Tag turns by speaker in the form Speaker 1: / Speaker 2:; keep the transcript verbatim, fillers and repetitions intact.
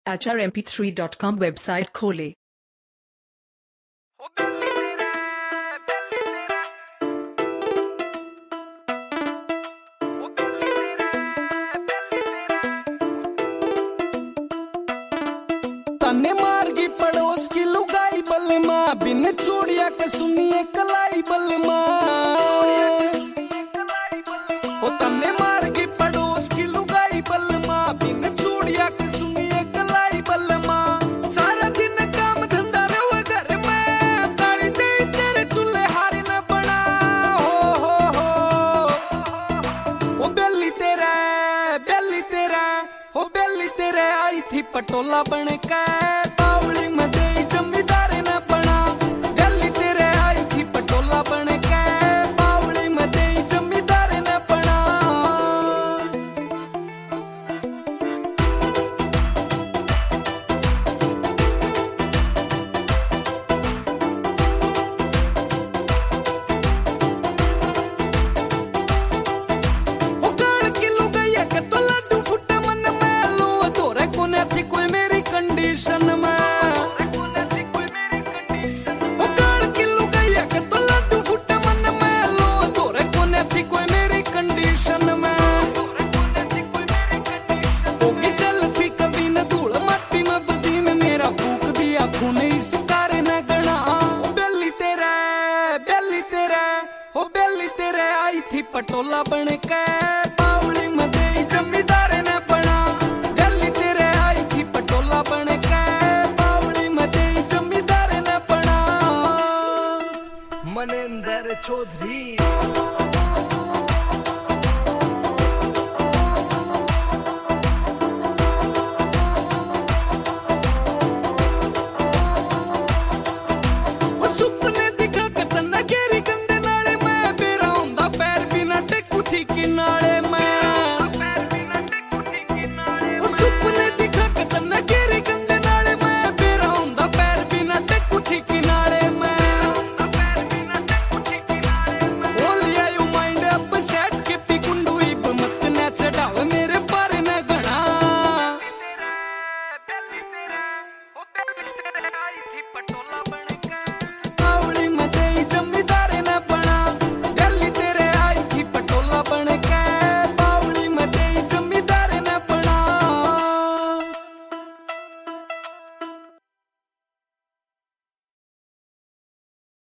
Speaker 1: H R M P three dot com website खोले।
Speaker 2: तन्ने मार की पड़ोस की लुगाई बलमा, बिन चूड़िया के सुनिए कलाई बलमा। ओ तन्ने मार की पड़ोस की लुगाई बलमा, बिन चूड़िया के सुनिए कलाई बलमा। सारा दिन काम धंधा रहो घर में, ताली दे तेरे चूल्हे हारे न बना। हो हो हो ओ बेली तेरा बेली तेरा ओ बेली तेरे आई थी पटोला बन के, बावली में दे जमींदार न बना। बेली तेरे आई थी पटोला बन के, बावली में दे जमींदार न बना। ओ गाल की लुगाई के तो लड्डू फुटे मन में, लो तोरे को न थी कोई मेरी कंडीशन में। ओ गाल की लुगाई के तो लड्डू फुटे मन में, लो तोरे को न थी कोई मेरी कंडीशन में। होगी सेल्फी कभी न धूल मट्टी में बदीन, मेरा फूक दिया खून इस तारे न गना। ओ बेली तेरा बेली तेरा ओ बेली तेरे आई थी पटोला बन के,